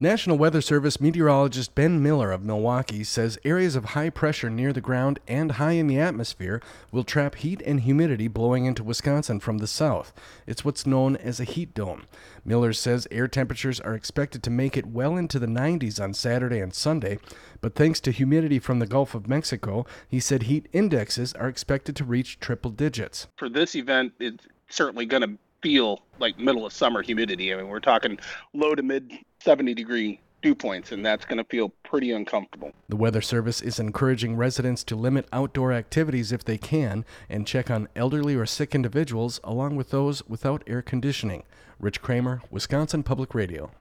National Weather Service meteorologist Ben Miller of Milwaukee says areas of high pressure near the ground and high in the atmosphere will trap heat and humidity blowing into Wisconsin from the south. It's what's known as a heat dome. Miller says air temperatures are expected to make it well into the 90s on Saturday and Sunday, but thanks to humidity from the Gulf of Mexico, he said heat indexes are expected to reach triple digits. For this event, it's certainly going to feel like middle of summer humidity. I mean, we're talking low to mid 70-degree dew points, and that's going to feel pretty uncomfortable. The Weather Service is encouraging residents to limit outdoor activities if they can and check on elderly or sick individuals along with those without air conditioning. Rich Kramer, Wisconsin Public Radio.